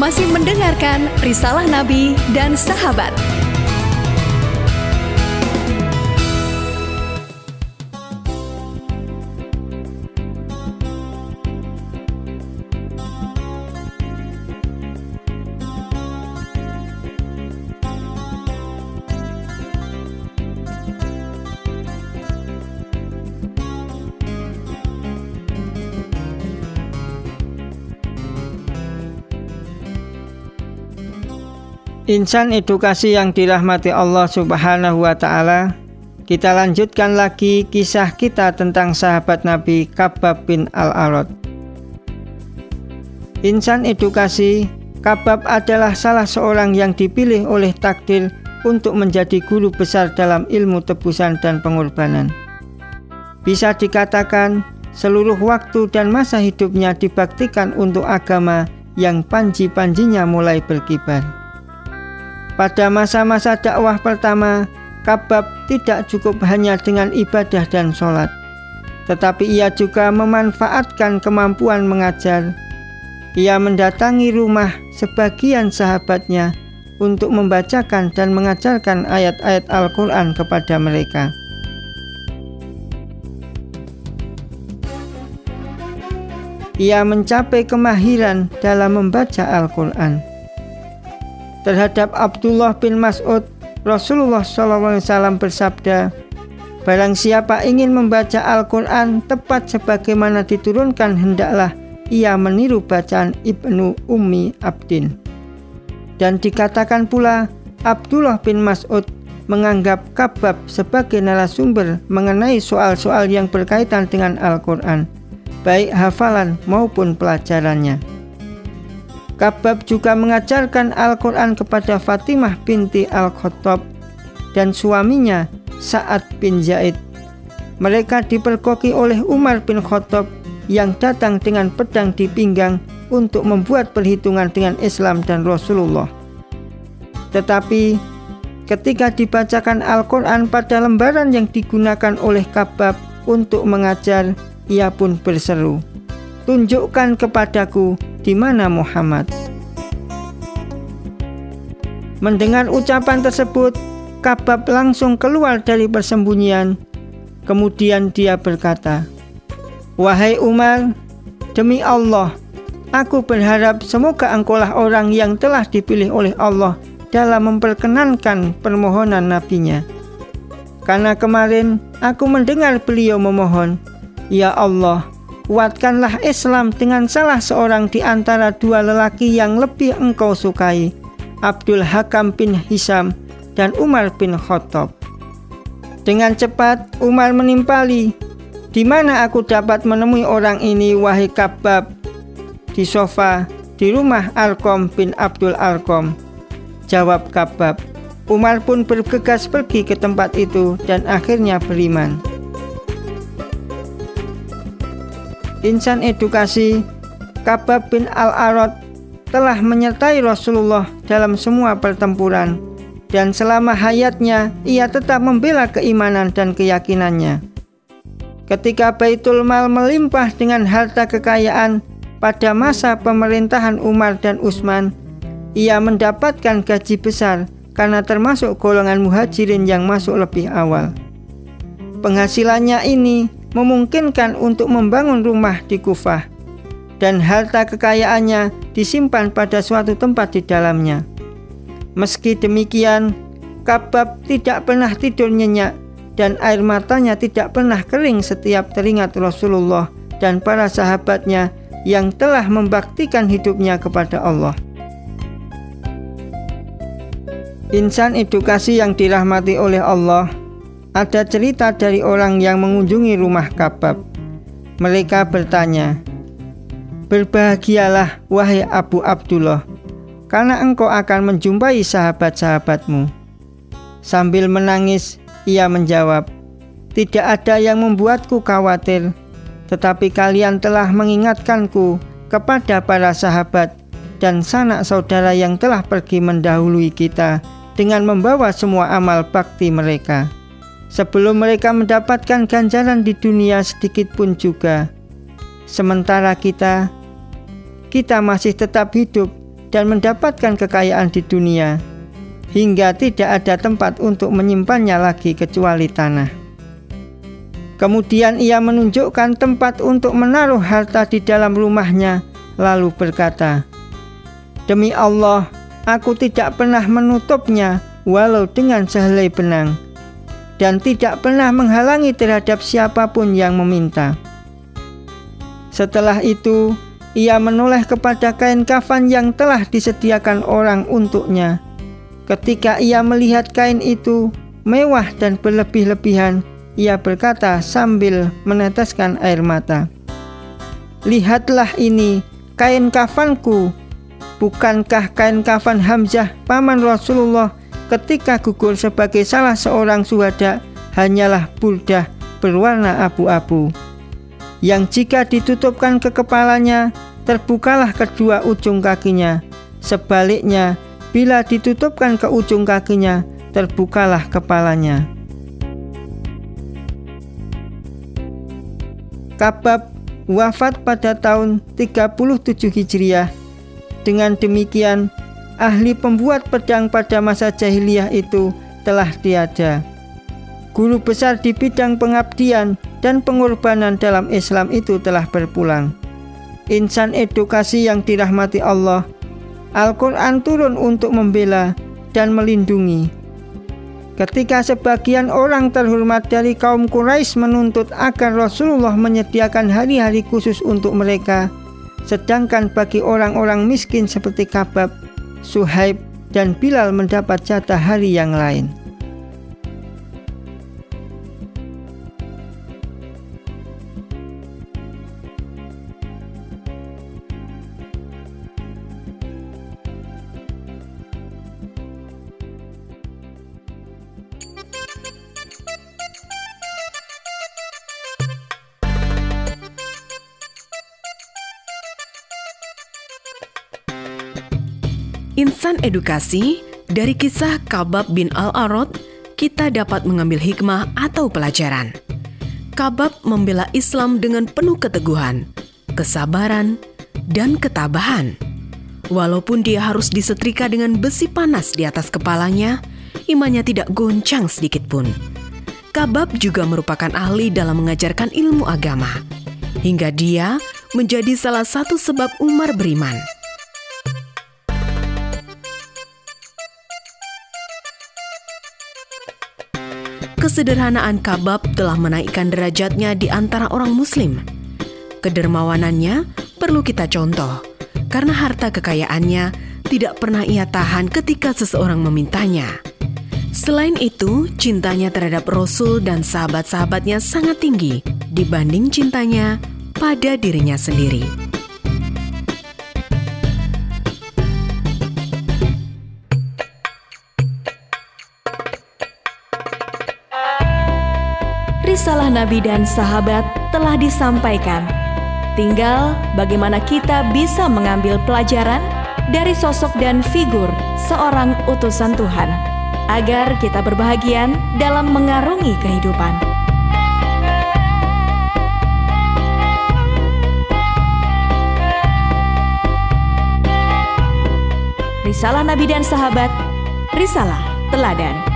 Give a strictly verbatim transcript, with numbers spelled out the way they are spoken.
masih mendengarkan Risalah Nabi dan Sahabat. Insan edukasi yang dirahmati Allah Subhanahu wa Ta'ala, kita lanjutkan lagi kisah kita tentang sahabat Nabi Khabbab bin Al-Arat. Insan edukasi, Khabbab adalah salah seorang yang dipilih oleh takdir untuk menjadi guru besar dalam ilmu tebusan dan pengorbanan. Bisa dikatakan, seluruh waktu dan masa hidupnya dibaktikan untuk agama yang panji-panjinya mulai berkibar. Pada masa-masa dakwah pertama, Khabbab tidak cukup hanya dengan ibadah dan sholat, tetapi ia juga memanfaatkan kemampuan mengajar. Ia mendatangi rumah sebagian sahabatnya untuk membacakan dan mengajarkan ayat-ayat Al-Quran kepada mereka. Ia mencapai kemahiran dalam membaca Al-Quran. Terhadap Abdullah bin Mas'ud, Rasulullah shallallahu alaihi wasallam bersabda, "Barang siapa ingin membaca Al-Quran tepat sebagaimana diturunkan, hendaklah ia meniru bacaan Ibnu Ummi Abdin." Dan dikatakan pula, Abdullah bin Mas'ud menganggap Khabbab sebagai narasumber mengenai soal-soal yang berkaitan dengan Al-Quran, baik hafalan maupun pelajarannya. Khabbab juga mengajarkan Al-Quran kepada Fatimah binti Al-Khattab dan suaminya Sa'ad bin Zaid. Mereka diperkoki oleh Umar bin Khattab yang datang dengan pedang di pinggang untuk membuat perhitungan dengan Islam dan Rasulullah. Tetapi ketika dibacakan Al-Quran pada lembaran yang digunakan oleh Khabbab untuk mengajar, ia pun berseru, "Tunjukkan kepadaku di mana Muhammad." Mendengar ucapan tersebut, Khabbab langsung keluar dari persembunyian. Kemudian dia berkata, "Wahai Umar, demi Allah, aku berharap semoga engkaulah orang yang telah dipilih oleh Allah dalam memperkenankan permohonan nabinya. Karena kemarin aku mendengar beliau memohon, ya Allah, kuatkanlah Islam dengan salah seorang di antara dua lelaki yang lebih engkau sukai, Abdul Hakam bin Hisham dan Umar bin Khattab." Dengan cepat Umar menimpali, "Di mana aku dapat menemui orang ini, wahai Khabbab?" "Di sofa di rumah Arqam bin Abdul Arqam," jawab Khabbab. Umar pun bergegas pergi ke tempat itu dan akhirnya beriman. Insan edukasi, Khabbab bin Al-Arat telah menyertai Rasulullah dalam semua pertempuran, dan selama hayatnya ia tetap membela keimanan dan keyakinannya. Ketika Baitul Mal melimpah dengan harta kekayaan pada masa pemerintahan Umar dan Utsman, ia mendapatkan gaji besar karena termasuk golongan muhajirin yang masuk lebih awal. Penghasilannya ini memungkinkan untuk membangun rumah di Kufah, dan harta kekayaannya disimpan pada suatu tempat di dalamnya. Meski demikian, Khabbab tidak pernah tidur nyenyak dan air matanya tidak pernah kering setiap teringat Rasulullah dan para sahabatnya yang telah membaktikan hidupnya kepada Allah. Insan edukasi yang dirahmati oleh Allah, ada cerita dari orang yang mengunjungi rumah Khabbab. Mereka bertanya, "Berbahagialah wahai Abu Abdullah, karena engkau akan menjumpai sahabat-sahabatmu." Sambil menangis, ia menjawab, "Tidak ada yang membuatku khawatir, tetapi kalian telah mengingatkanku kepada para sahabat dan sanak saudara yang telah pergi mendahului kita dengan membawa semua amal bakti mereka, sebelum mereka mendapatkan ganjaran di dunia sedikit pun juga. Sementara kita, kita masih tetap hidup dan mendapatkan kekayaan di dunia, hingga tidak ada tempat untuk menyimpannya lagi kecuali tanah. Kemudian ia menunjukkan tempat untuk menaruh harta di dalam rumahnya, lalu berkata, "Demi Allah, aku tidak pernah menutupnya walau dengan sehelai benang, dan tidak pernah menghalangi terhadap siapapun yang meminta." Setelah itu, ia menoleh kepada kain kafan yang telah disediakan orang untuknya. Ketika ia melihat kain itu mewah dan berlebih-lebihan, ia berkata sambil meneteskan air mata, "Lihatlah ini, kain kafanku. Bukankah kain kafan Hamzah paman Rasulullah ketika gugur sebagai salah seorang syuhada hanyalah burdah berwarna abu-abu, yang jika ditutupkan ke kepalanya, terbukalah kedua ujung kakinya. Sebaliknya, bila ditutupkan ke ujung kakinya, terbukalah kepalanya." Khabbab wafat pada tahun tiga puluh tujuh Hijriah. Dengan demikian, ahli pembuat pedang pada masa jahiliyah itu telah tiada. Guru besar di bidang pengabdian dan pengorbanan dalam Islam itu telah berpulang. Insan edukasi yang dirahmati Allah, Al-Quran turun untuk membela dan melindungi. Ketika sebagian orang terhormat dari kaum Quraisy menuntut agar Rasulullah menyediakan hari-hari khusus untuk mereka, sedangkan bagi orang-orang miskin seperti Khabbab, Suhaib, dan Bilal mendapat jatah hari yang lain. Insan edukasi, dari kisah Khabbab bin Al-Arad, kita dapat mengambil hikmah atau pelajaran. Khabbab membela Islam dengan penuh keteguhan, kesabaran, dan ketabahan. Walaupun dia harus disetrika dengan besi panas di atas kepalanya, imannya tidak goncang sedikit pun. Khabbab juga merupakan ahli dalam mengajarkan ilmu agama, hingga dia menjadi salah satu sebab Umar beriman. Kesederhanaan Khabbab telah menaikkan derajatnya di antara orang Muslim. Kedermawanannya perlu kita contoh, karena harta kekayaannya tidak pernah ia tahan ketika seseorang memintanya. Selain itu, cintanya terhadap Rasul dan sahabat-sahabatnya sangat tinggi dibanding cintanya pada dirinya sendiri. Risalah Nabi dan sahabat telah disampaikan. Tinggal bagaimana kita bisa mengambil pelajaran dari sosok dan figur seorang utusan Tuhan, agar kita berbahagia dalam mengarungi kehidupan. Risalah Nabi dan sahabat, risalah teladan.